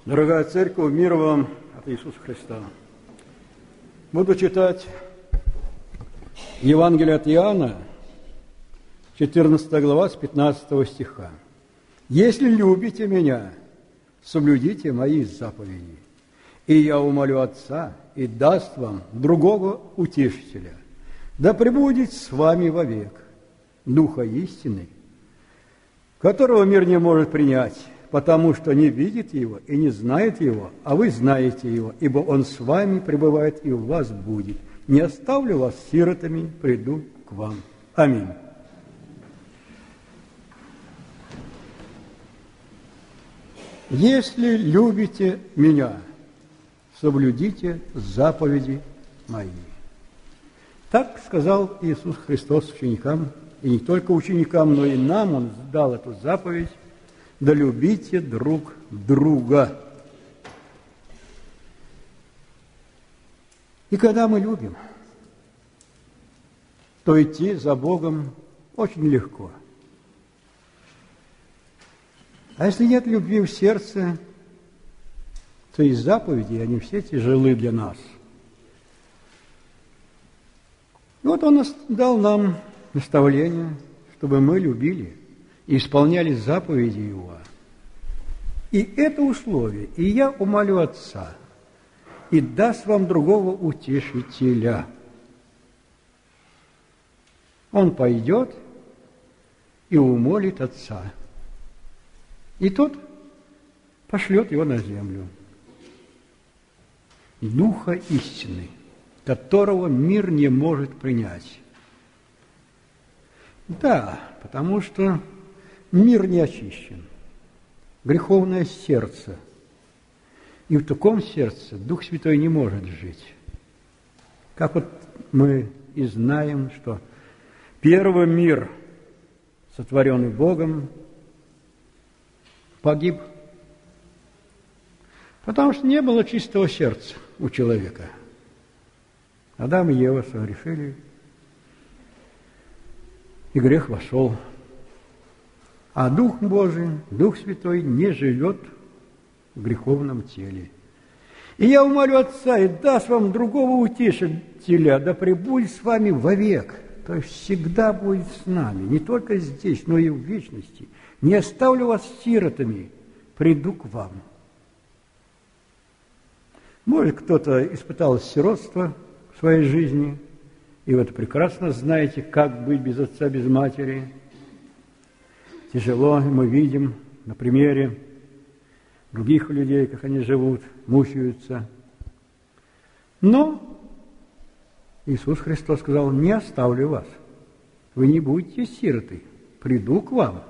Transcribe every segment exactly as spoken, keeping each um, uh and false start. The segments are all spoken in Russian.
Дорогая Церковь, мир вам от Иисуса Христа. Буду читать Евангелие от Иоанна, четырнадцатая глава, с пятнадцатого стиха. «Если любите Меня, соблюдите Мои заповеди, и Я умолю Отца, и даст вам другого Утешителя, да пребудет с вами вовек, Духа истины, которого мир не может принять, потому что не видит Его и не знает Его, а вы знаете Его, ибо Он с вами пребывает и у вас будет. Не оставлю вас сиротами, приду к вам». Аминь. «Если любите Меня, соблюдите заповеди Мои». Так сказал Иисус Христос ученикам, и не только ученикам, но и нам Он дал эту заповедь: да любите друг друга. И когда мы любим, то идти за Богом очень легко. А если нет любви в сердце, то и заповеди, они все тяжелы для нас. И вот Он дал нам наставление, чтобы мы любили и исполняли заповеди Его. И это условие, и я умолю Отца, и даст вам другого Утешителя. Он пойдет и умолит Отца, и тот пошлет его на землю. Духа истины, которого мир не может принять. Да, потому что мир не очищен, греховное сердце, и в таком сердце Дух Святой не может жить. Как вот мы и знаем, что первый мир, сотворенный Богом, погиб, потому что не было чистого сердца у человека. Адам и Ева согрешили, и грех вошел. А Дух Божий, Дух Святой не живет в греховном теле. И я умолю Отца, и даст вам другого Утешителя, да пребудет с вами вовек. То есть всегда будет с нами, не только здесь, но и в вечности. Не оставлю вас сиротами, приду к вам. Может, кто-то испытал сиротство в своей жизни, и вот прекрасно знаете, как быть без отца, без матери. Тяжело, мы видим на примере других людей, как они живут, мучаются. Но Иисус Христос сказал: не оставлю вас, вы не будете сироты, приду к вам.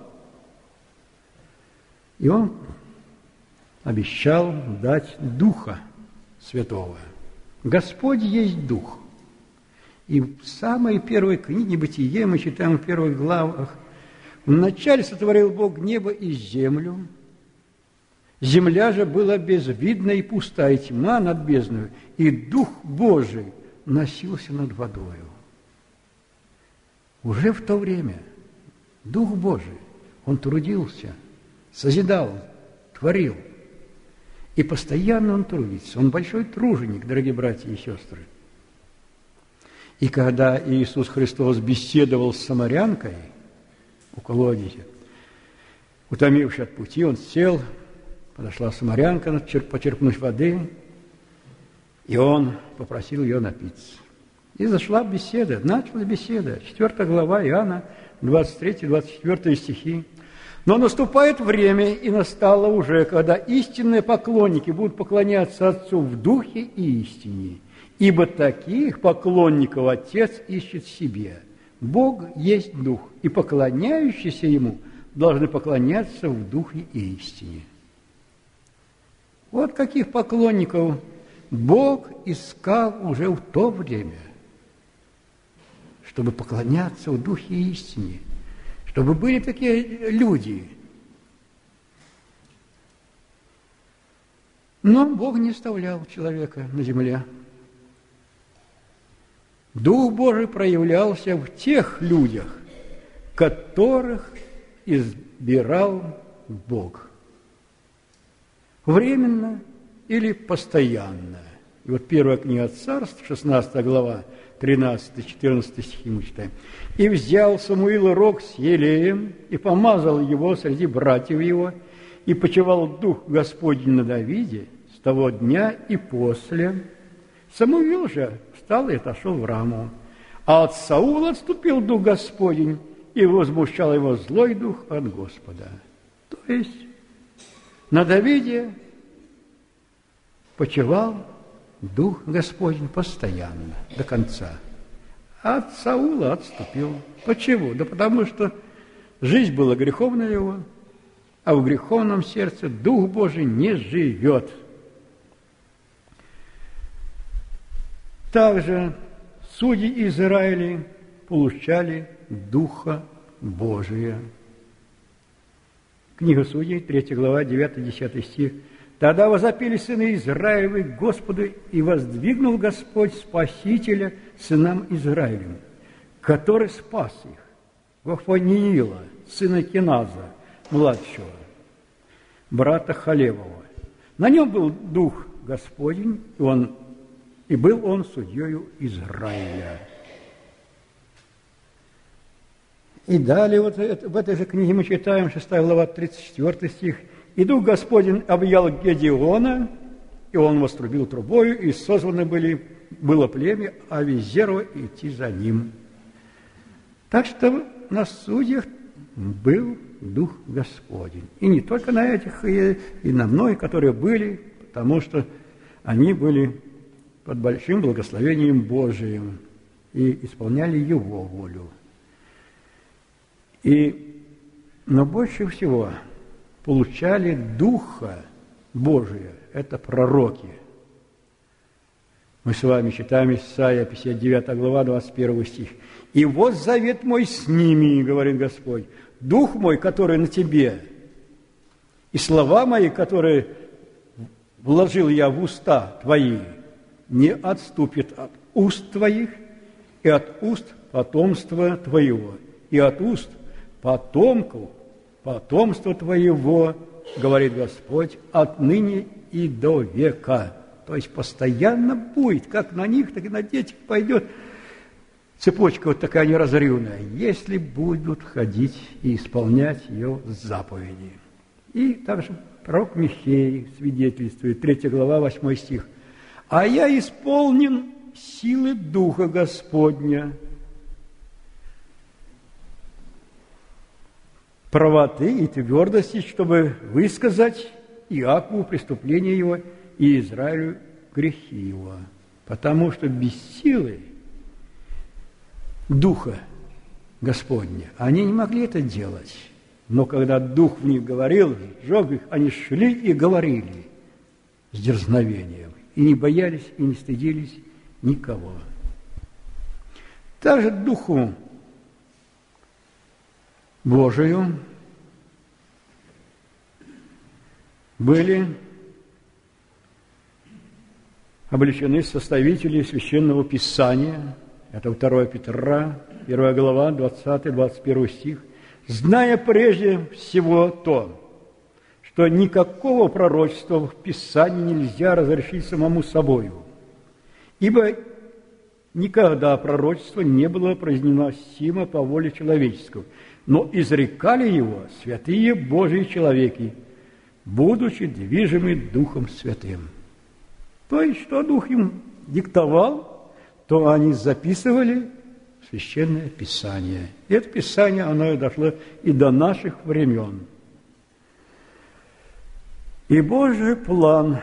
И Он обещал дать Духа Святого. Господь есть Дух. И в самой первой книге «Бытие» мы читаем в первых главах: «Вначале сотворил Бог небо и землю, земля же была безвидна и пуста, и тьма над бездною, и Дух Божий носился над водою». Уже в то время Дух Божий, Он трудился, созидал, творил. И постоянно Он трудится. Он большой труженик, дорогие братья и сестры. И когда Иисус Христос беседовал с самарянкой у колодезя, утомившись от пути, Он сел, подошла самарянка почерпнуть воды, и Он попросил ее напиться. И зашла беседа, началась беседа. Четвертая глава Иоанна, двадцать третий двадцать четвёртый стихи. «Но наступает время, и настало уже, когда истинные поклонники будут поклоняться Отцу в Духе и истине, ибо таких поклонников Отец ищет себе. Бог есть Дух, и поклоняющиеся Ему должны поклоняться в Духе и истине». Вот каких поклонников Бог искал уже в то время, чтобы поклоняться в Духе и истине, чтобы были такие люди. Но Бог не оставлял человека на земле. Дух Божий проявлялся в тех людях, которых избирал Бог. временно или постоянно. И вот первая книга Царств, шестнадцатая глава, тринадцатый-четырнадцатый стихи мы читаем. «И взял Самуил рог с елеем, и помазал его среди братьев его, и почивал Дух Господень на Давиде с того дня и после. Самуил же встал и отошел в Раму. А от Саула отступил Дух Господень, и возмущал его злой дух от Господа». То есть на Давиде почивал Дух Господень постоянно, до конца. А от Саула отступил. Почему? Да потому что жизнь была греховная его, а в греховном сердце Дух Божий не живет. Также судьи Израиля получали Духа Божия. Книга Судей, третья глава, девятый-десятый стих. «Тогда возопили сыны Израилевы к Господу, и воздвигнул Господь Спасителя сынам Израилевым, который спас их, Вафаниила, сына Кеназа, младшего, брата Халевова. На нем был Дух Господень, и, он, и был он судьею Израиля». И далее, вот в этой же книге мы читаем, шестая глава, тридцать четвёртый стих. «И Дух Господень объял Гедеона, и он вострубил трубою, и созваны были, было племя Авизерова идти за ним». Так что на судьях был Дух Господень. И не только на этих, и, и на многих, которые были, потому что они были под большим благословением Божиим и исполняли Его волю. И, но больше всего получали Духа Божия, это пророки. Мы с вами читаем Исайя, пятьдесят девятая глава, двадцать первый стих. «И вот завет мой с ними, говорит Господь, Дух мой, который на тебе, и слова мои, которые вложил я в уста твои, не отступит от уст твоих, и от уст потомства твоего, и от уст потомков потомства твоего, говорит Господь, отныне и до века». То есть постоянно будет, как на них, так и на детях пойдет цепочка вот такая неразрывная, если будут ходить и исполнять ее заповеди. И также пророк Михей свидетельствует, третья глава, восьмой стих. «А я исполнен силы Духа Господня, правоты и твердости, чтобы высказать Иакову преступление его и Израилю грехи его». Потому что без силы Духа Господня они не могли это делать. Но когда Дух в них говорил, сжег их, они шли и говорили с дерзновением. И не боялись, и не стыдились никого. Также Духу Божию были облечены составители Священного Писания. Это вторая Петра, первая глава, двадцатый-двадцать первый стих. «Зная прежде всего то, что никакого пророчества в Писании нельзя разрешить самому собою, ибо никогда пророчество не было произносимо по воле человеческой, но изрекали его святые Божьи человеки, будучи движимы Духом Святым». То есть, что Дух им диктовал, то они записывали в Священное Писание. И это Писание, оно и дошло и до наших времен. И Божий план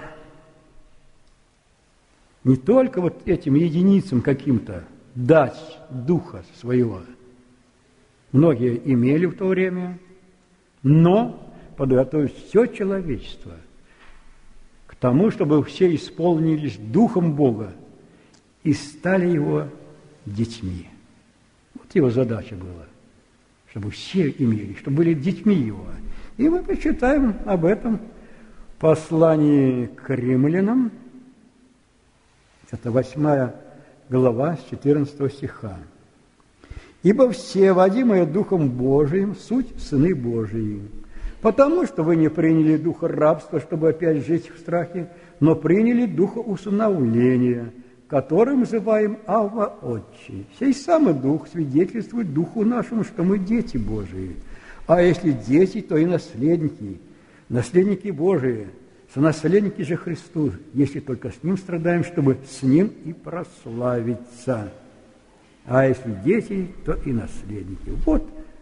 не только вот этим единицам каким-то дать Духа своего, многие имели в то время, но подготовить все человечество к тому, чтобы все исполнились Духом Бога и стали Его детьми. Вот его задача была, чтобы все имели, чтобы были детьми Его. И мы почитаем об этом в послании к римлянам, это восьмая глава с четырнадцатого стиха. «Ибо все, водимые Духом Божиим, суть сыны Божии. Потому что вы не приняли духа рабства, чтобы опять жить в страхе, но приняли духа усыновления, которым называем Авва Отче. Сей самый дух свидетельствует духу нашему, что мы дети Божии. А если дети, то и наследники, наследники Божии, сонаследники же Христу, если только с Ним страдаем, чтобы с Ним и прославиться. А если дети, то и наследники. Вот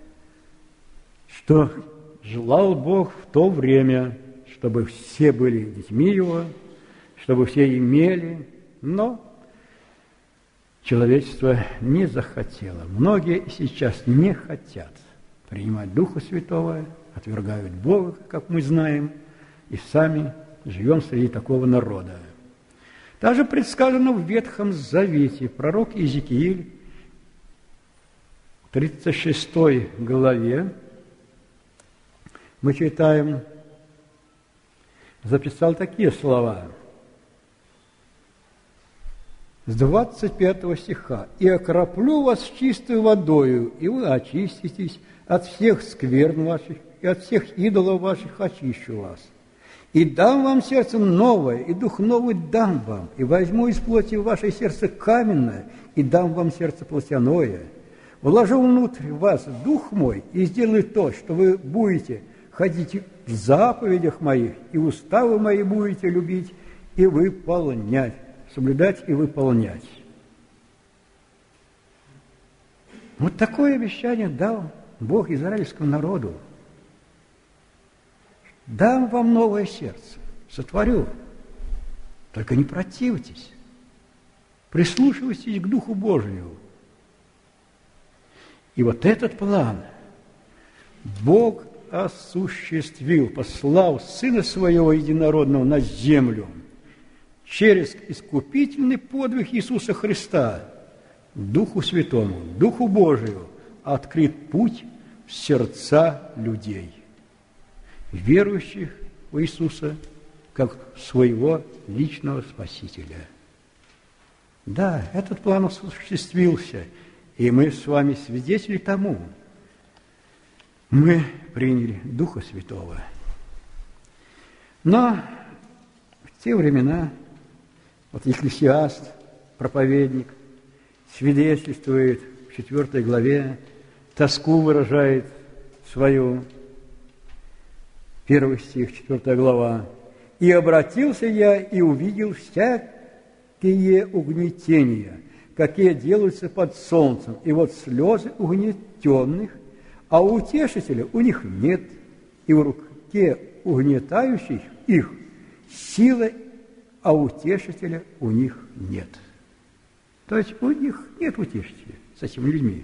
что желал Бог в то время, чтобы все были детьми Его, чтобы все имели, но человечество не захотело. Многие сейчас не хотят принимать Духа Святого, отвергают Бога, как мы знаем, и сами живем среди такого народа. Также предсказано в Ветхом Завете, пророк Иезекииль, в тридцать шестой главе, мы читаем, записал такие слова с двадцать пятого стиха. «И окроплю вас чистой водою, и вы очиститесь от всех скверн ваших, и от всех идолов ваших очищу вас. И дам вам сердце новое, и дух новый дам вам, и возьму из плоти ваше сердце каменное, и дам вам сердце плотяное. Вложу внутрь вас дух мой, и сделаю то, что вы будете ходить в заповедях моих, и уставы мои будете любить и выполнять, соблюдать и выполнять». Вот такое обещание дал Бог израильскому народу. «Дам вам новое сердце, сотворю, только не противьтесь, прислушивайтесь к Духу Божию». И вот этот план Бог осуществил, послав Сына Своего Единородного на землю через искупительный подвиг Иисуса Христа, Духу Святому, Духу Божию открыт путь в сердца людей, верующих в Иисуса как своего личного Спасителя. Да, этот план осуществился, и мы с вами свидетели тому. Мы приняли Духа Святого. Но в те времена, вот Екклесиаст, проповедник, свидетельствует в четвертой главе, тоску выражает свою, первый стих, четвертая глава. «И обратился я, и увидел всякие угнетения, какие делаются под солнцем, и вот слезы угнетенных, а утешителя у них нет, и в руке угнетающих их сила, а утешителя у них нет». То есть у них нет утешителя с этими людьми.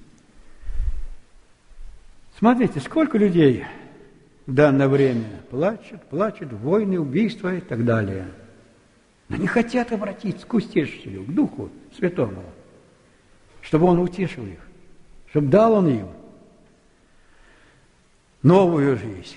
Смотрите, сколько людей в данное время плачут, плачут, войны, убийства и так далее. Но не хотят обратиться к утешителю, к Духу Святому, чтобы Он утешил их, чтобы дал Он им новую жизнь.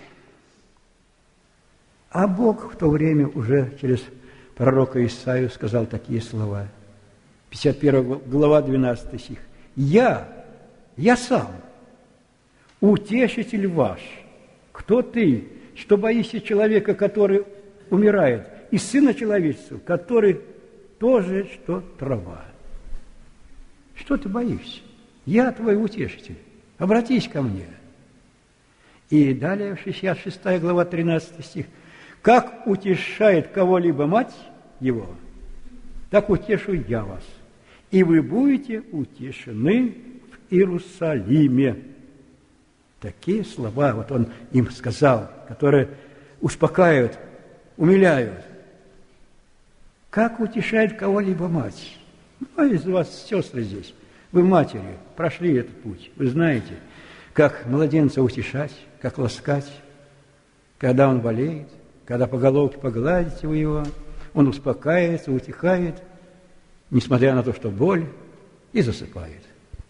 А Бог в то время уже через пророка Исаию сказал такие слова. пятьдесят первая глава, двенадцатый стих. «Я, я сам, утешитель ваш». Кто ты, что боишься человека, который умирает, и Сына Человеческого, который тоже, что трава? Что ты боишься? Я твой утешитель. Обратись ко мне. И далее, шестьдесят шестая глава, тринадцатый стих. «Как утешает кого-либо мать его, так утешу я вас, и вы будете утешены в Иерусалиме». Такие слова, вот он им сказал, которые успокаивают, умиляют. Как утешает кого-либо мать? Ну, из вас сестры здесь, вы матери, прошли этот путь. Вы знаете, как младенца утешать, как ласкать, когда он болеет, когда по головке погладите вы его, он успокаивается, утихает, несмотря на то, что боль, и засыпает.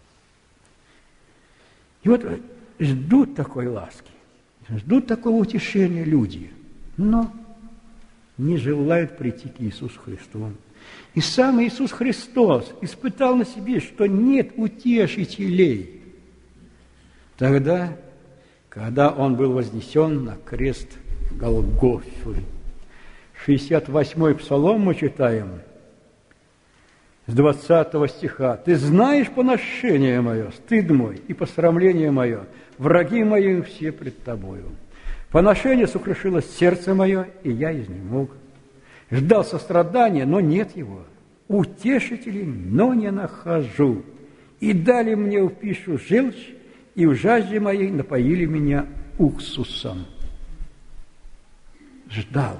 И вот ждут такой ласки, ждут такого утешения люди, но не желают прийти к Иисусу Христу. И сам Иисус Христос испытал на себе, что нет утешителей. Тогда, когда он был вознесен на крест Голгофы. шестьдесят восьмой псалом мы читаем с двадцатого стиха. «Ты знаешь поношение мое, стыд мой и посрамление мое, враги мои все пред тобою. Поношение сокрушило сердце мое, и я изнемог. Ждал сострадания, но нет его, утешителей, но не нахожу. И дали мне в пищу желчь, и в жажде моей напоили меня уксусом». Ждал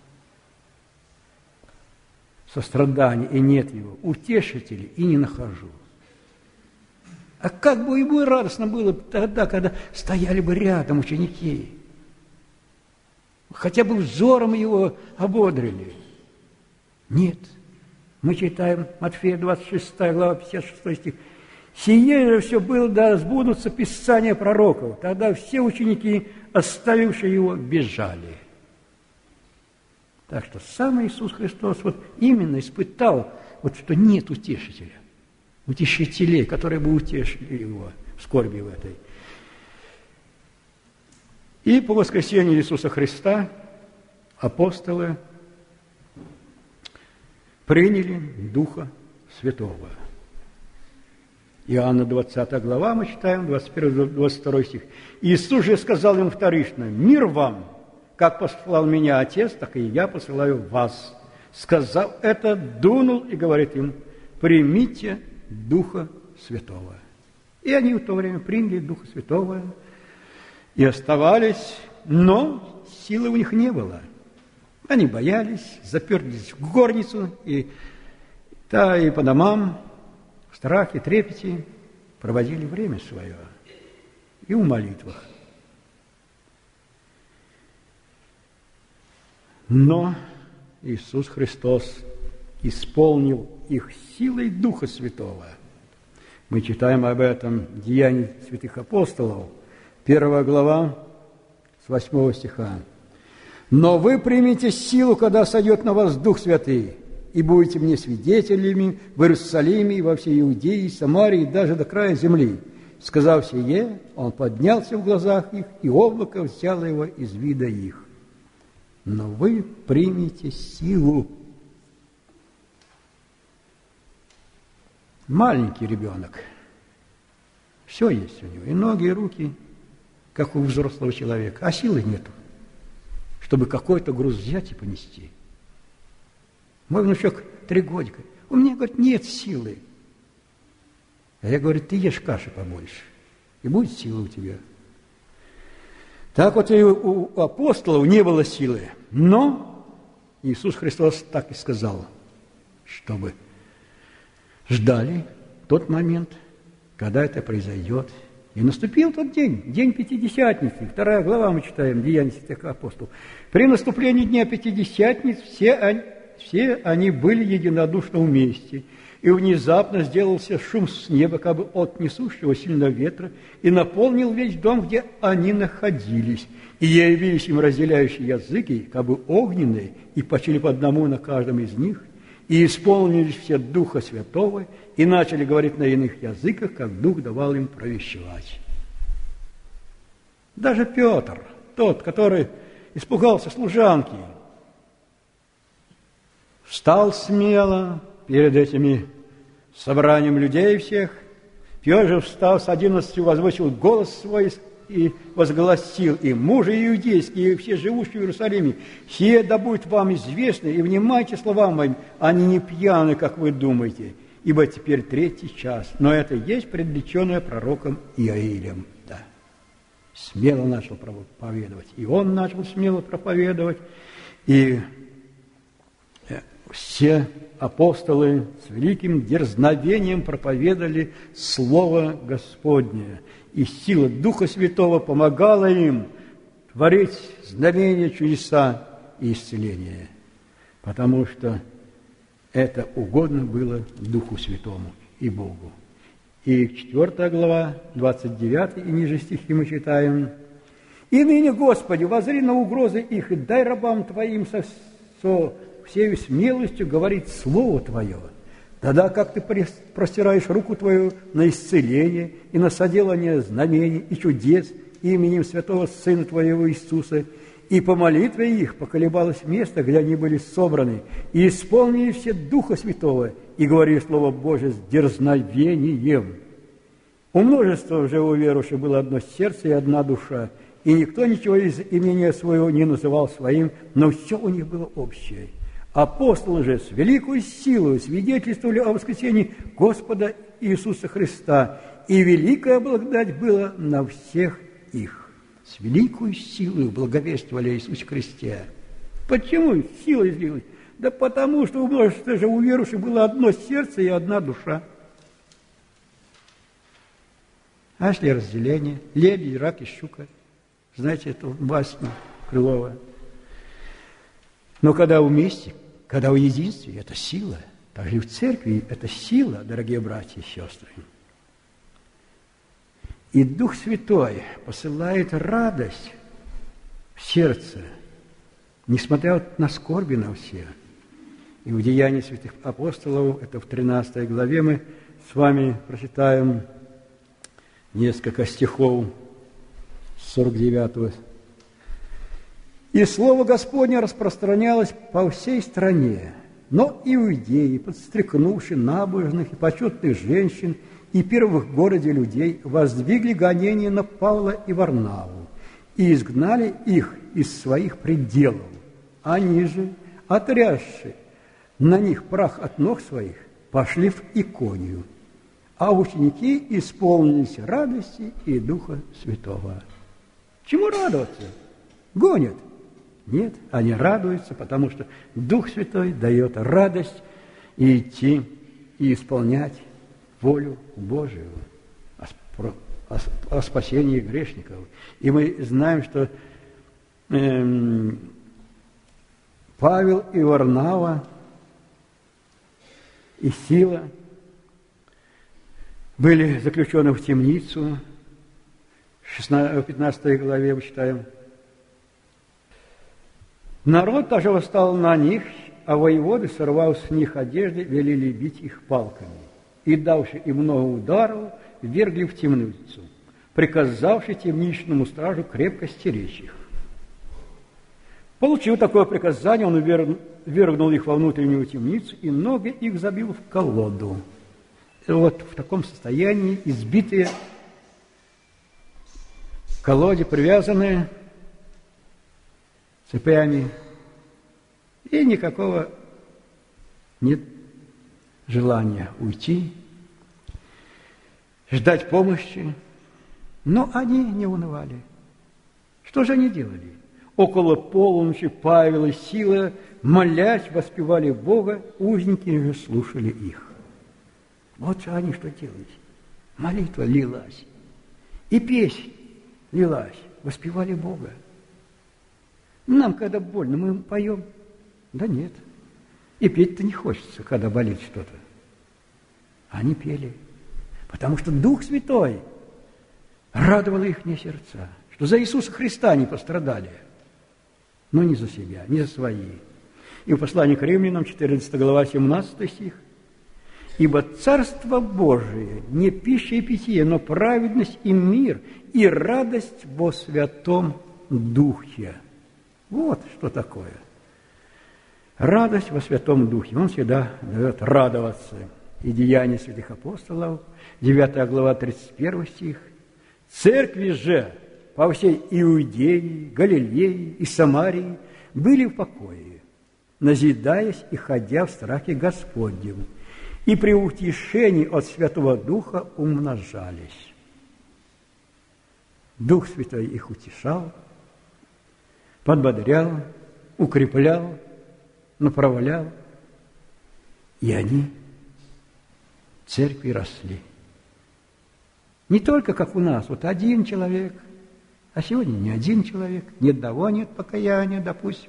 сострадания, и нет его, утешителей, и не нахожу. А как бы ему и радостно было тогда, когда стояли бы рядом ученики, хотя бы взором его ободрили. Нет. Мы читаем Матфея двадцать шестая глава, пятьдесят шестой стих. «Сие же все было, да сбудутся писания пророков». Тогда все ученики, оставившие его, бежали. Так что сам Иисус Христос вот именно испытал, вот, что нет утешителя, утешителей, которые бы утешили его в скорби в этой. И по воскресению Иисуса Христа апостолы приняли Духа Святого. Иоанна двадцатая глава, мы читаем, двадцать первый двадцать второй стих. «Иисус же сказал им вторично: мир вам, как послал меня Отец, так и я посылаю вас». Сказав это, дунул и говорит им: примите Духа Святого. И они в то время приняли Духа Святого и оставались, но силы у них не было. Они боялись, заперлись в горницу, и, да, и по домам, в страхе, трепете проводили время свое и в молитвах. Но Иисус Христос исполнил их силой Духа Святого. Мы читаем об этом в Деянии святых апостолов, первая глава, с восьмого стиха. «Но вы примете силу, когда сойдет на вас Дух Святый, и будете мне свидетелями в Иерусалиме и во всей Иудее, Самарии, и даже до края земли». Сказав сие, он поднялся в глазах их, и облако взяло его из вида их. Но вы примете силу. Маленький ребенок, все есть у него, и ноги, и руки, как у взрослого человека, а силы нету, чтобы какой-то груз взять и понести. Мой внучок три годика, у меня, говорит, нет силы. А я говорю: ты ешь каши побольше, и будет сила у тебя. Так вот и у апостолов не было силы, но Иисус Христос так и сказал, чтобы ждали тот момент, когда это произойдет. И наступил тот день, день Пятидесятницы, вторая глава мы читаем, Деяния святых апостолов. При наступлении дня Пятидесятниц все они, все они были единодушно вместе. И внезапно сделался шум с неба, как бы от несущего сильного ветра, и наполнил весь дом, где они находились. И явились им разделяющие языки, как бы огненные, и почили по одному на каждом из них, и исполнились все Духа Святого, и начали говорить на иных языках, как Дух давал им провещевать. Даже Петр, тот, который испугался служанки, встал смело перед этими собранием людей всех. Петр же, встав с одиннадцатью, возвысил голос свой и возгласил им: мужи иудейские и все живущие в Иерусалиме, сие да будет вам известно, и внимайте словам моим, они не пьяны, как вы думаете, ибо теперь третий час, но это есть предреченное пророком Иоилем. Да. Смело начал проповедовать, и он начал смело проповедовать, и все апостолы с великим дерзновением проповедовали Слово Господне, и сила Духа Святого помогала им творить знамения, чудеса и исцеления, потому что это угодно было Духу Святому и Богу. И четвёртая глава, двадцать девятый и ниже стихи мы читаем: «И ныне, Господи, воззри на угрозы их, и дай рабам Твоим со, со всею смелостью говорить Слово Твое, тогда как Ты простираешь руку Твою на исцеление и на соделание знамений и чудес, именем святого Сына Твоего Иисуса, и по молитве их поколебалось место, где они были собраны, и исполнили все Духа Святого, и говорили Слово Божие с дерзновением. У множества же уверовавших было одно сердце и одна душа, и никто ничего из имения своего не называл своим, но все у них было общее. Апостолы же с великой силой свидетельствовали о воскресении Господа Иисуса Христа, и великая благодать была на всех их. С великой силой благовествовали о Иисусе Христе. Почему сила излилась? Да потому, что у множества же уверовавших было одно сердце и одна душа. А если разделение? Лебедь, рак и щука. Знаете эту басню Крылова? Но когда вместе, когда в единстве, это сила. Также и в церкви это сила, дорогие братья и сестры. И Дух Святой посылает радость в сердце, несмотря на скорби на все. И в Деянии святых апостолов, это в тринадцатой главе, мы с вами прочитаем несколько стихов сорок девятого. «И слово Господне распространялось по всей стране, но иудеи, подстрекнувши набожных и почетных женщин и первых в городе людей, воздвигли гонение на Павла и Варнаву и изгнали их из своих пределов. Они же, отрясши на них прах от ног своих, пошли в Иконию, а ученики исполнились радости и Духа Святого». Чему радоваться? Гонят? Нет, они радуются, потому что Дух Святой дает радость и идти, и исполнять волю Божию о, о спасении грешников. И мы знаем, что э, Павел и Варнава и Сила были заключены в темницу. В пятнадцатой главе мы читаем. Народ тоже восстал на них, а воеводы, сорвав с них одежды, велели бить их палками. И, давши им много ударов, ввергли в темницу, приказавши темничному стражу крепко стеречь их. Получив такое приказание, он ввергнул их во внутреннюю темницу, и ноги их забил в колоду. И вот в таком состоянии, избитые, к колоде привязанные цепями, и никакого нет желания уйти, ждать помощи. Но они не унывали. Что же они делали? Около полуночи Павел и Сила, молясь, воспевали Бога, узники же слушали их. Вот же они что делали. Молитва лилась, и песнь лилась, воспевали Бога. Нам, когда больно, мы поем. Да нет. И петь-то не хочется, когда болит что-то. Они пели, потому что Дух Святой радовал их не сердца, что за Иисуса Христа они пострадали, но не за себя, не за свои. И в послании к Римлянам, четырнадцатая глава, семнадцатый стих. «Ибо Царство Божие не пища и питье, но праведность и мир, и радость во Святом Духе». Вот что такое. Радость во Святом Духе. Он всегда дает радоваться. И Деяния святых апостолов, девятая глава, тридцать первый стих. «Церкви же по всей Иудее, Галилее и Самарии были в покое, назидаясь и ходя в страхе Господнем, и при утешении от Святого Духа умножались». Дух Святой их утешал, подбодрял, укреплял, направлял, и они в церкви росли. Не только, как у нас, вот один человек, а сегодня не один человек, ни одного нет покаяния, допустим.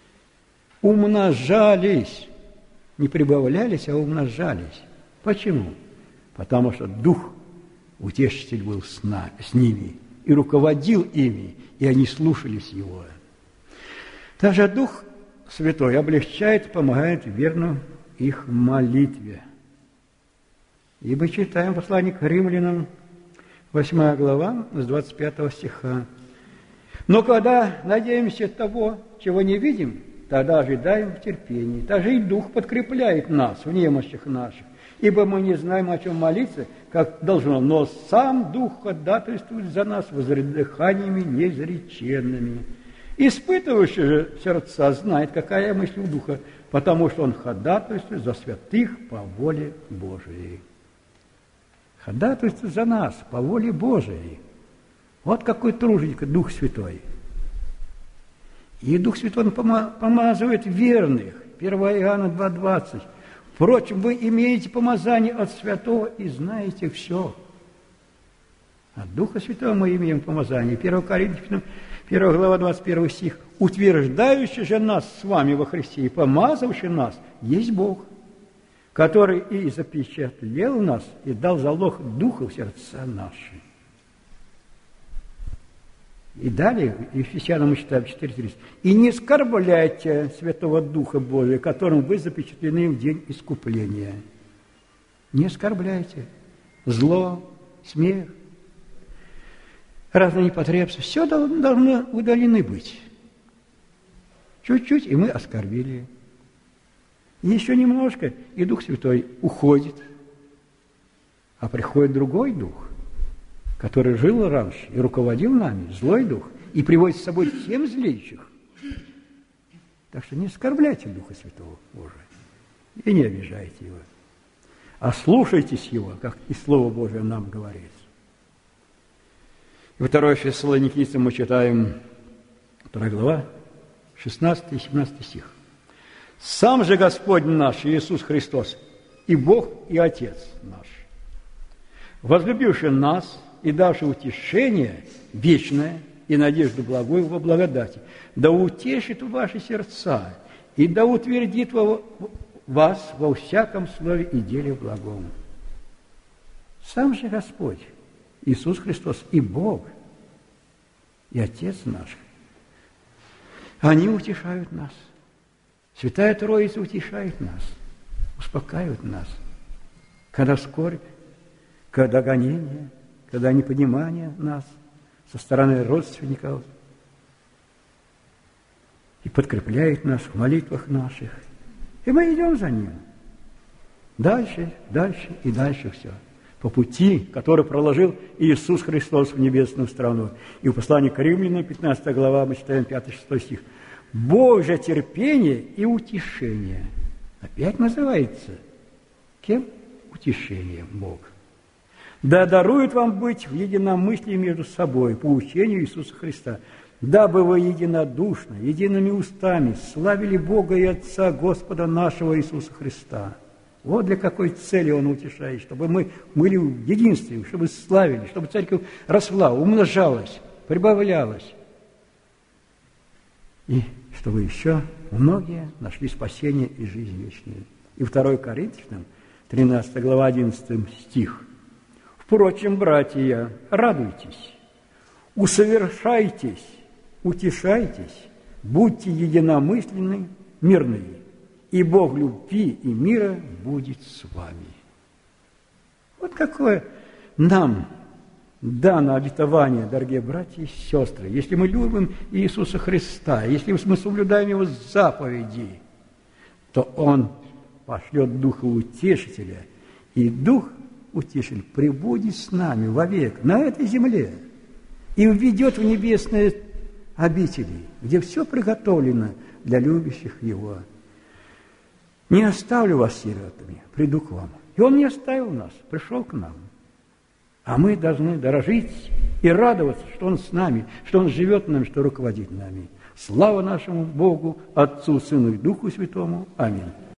Умножались, не прибавлялись, а умножались. Почему? Потому что Дух Утешитель был с, нами, с ними и руководил ими, и они слушались Его. Также Дух Святой облегчает, помогает верно их молитве. Ибо читаем послание к Римлянам восьмая глава, с двадцать пятого стиха. «Но когда надеемся того, чего не видим, тогда ожидаем в терпении. Также и Дух подкрепляет нас в немощах наших, ибо мы не знаем, о чем молиться, как должно, но сам Дух ходатайствует за нас воздыханиями неизреченными. Испытывающий же сердца знает, какая мысль у Духа, потому что он ходатайствует за святых по воле Божией». Ходатайствует за нас по воле Божией. Вот какой труженик Дух Святой. И Дух Святой он помазывает верных. первое Иоанна два двадцать. «Впрочем, вы имеете помазание от Святого и знаете все». От Духа Святого мы имеем помазание. первое Коринфянам, первая глава, двадцать первый стих. «Утверждающий же нас с вами во Христе и помазавший нас есть Бог, который и запечатлел нас и дал залог Духа в сердца наши». И далее, Ефесянам мы читаем четыре тридцать. «И не оскорбляйте Святого Духа Божия, которым вы запечатлены в день искупления». Не оскорбляйте. Зло, смех, разные непотребства, все должно удалены быть. Чуть-чуть, и мы оскорбили. И еще немножко, и Дух Святой уходит, а приходит другой Дух, который жил раньше и руководил нами, злой Дух, и приводит с собой тем злейших. Так что не оскорбляйте Духа Святого Божия и не обижайте Его, а слушайтесь Его, как и Слово Божие нам говорит. И второе Фессалоникийцам мы читаем, вторая глава, шестнадцатый и семнадцатый стих. «Сам же Господь наш Иисус Христос, и Бог, и Отец наш, возлюбивший нас и давший утешение вечное и надежду благую во благодати, да утешит ваши сердца и да утвердит вас во всяком слове и деле благом». Сам же Господь Иисус Христос и Бог, и Отец наш, они утешают нас. Святая Троица утешает нас, успокаивает нас, когда скорбь, когда гонение, когда непонимание нас со стороны родственников, и подкрепляет нас в молитвах наших. И мы идем за Ним. Дальше, дальше и дальше все. По пути, который проложил Иисус Христос в небесную страну. И в послании к Римлянам, пятнадцатая глава, мы читаем пятый-шестой стих. «Божье терпение и утешение». Опять называется. Кем? Утешением Бог. «Да дарует вам быть в единомыслии между собой по учению Иисуса Христа, дабы вы единодушно, едиными устами славили Бога и Отца Господа нашего Иисуса Христа». Вот для какой цели Он утешает, чтобы мы были в единстве, чтобы славили, чтобы церковь росла, умножалась, прибавлялась. И чтобы еще многие нашли спасение и жизнь вечную. И второе Коринфянам, тринадцатая глава, одиннадцатый стих. «Впрочем, братья, радуйтесь, усовершайтесь, утешайтесь, будьте единомысленны, мирные, и Бог любви и мира будет с вами». Вот какое нам дано обетование, дорогие братья и сестры. Если мы любим Иисуса Христа, если мы соблюдаем Его заповеди, то Он пошлет Духа Утешителя, и Дух Утешитель пребудет с нами вовек на этой земле и введет в небесные обители, где все приготовлено для любящих Его. «Не оставлю вас сиротами, приду к вам». И Он не оставил нас, пришел к нам. А мы должны дорожить и радоваться, что Он с нами, что Он живет нами, что руководит нами. Слава нашему Богу, Отцу, Сыну и Духу Святому. Аминь.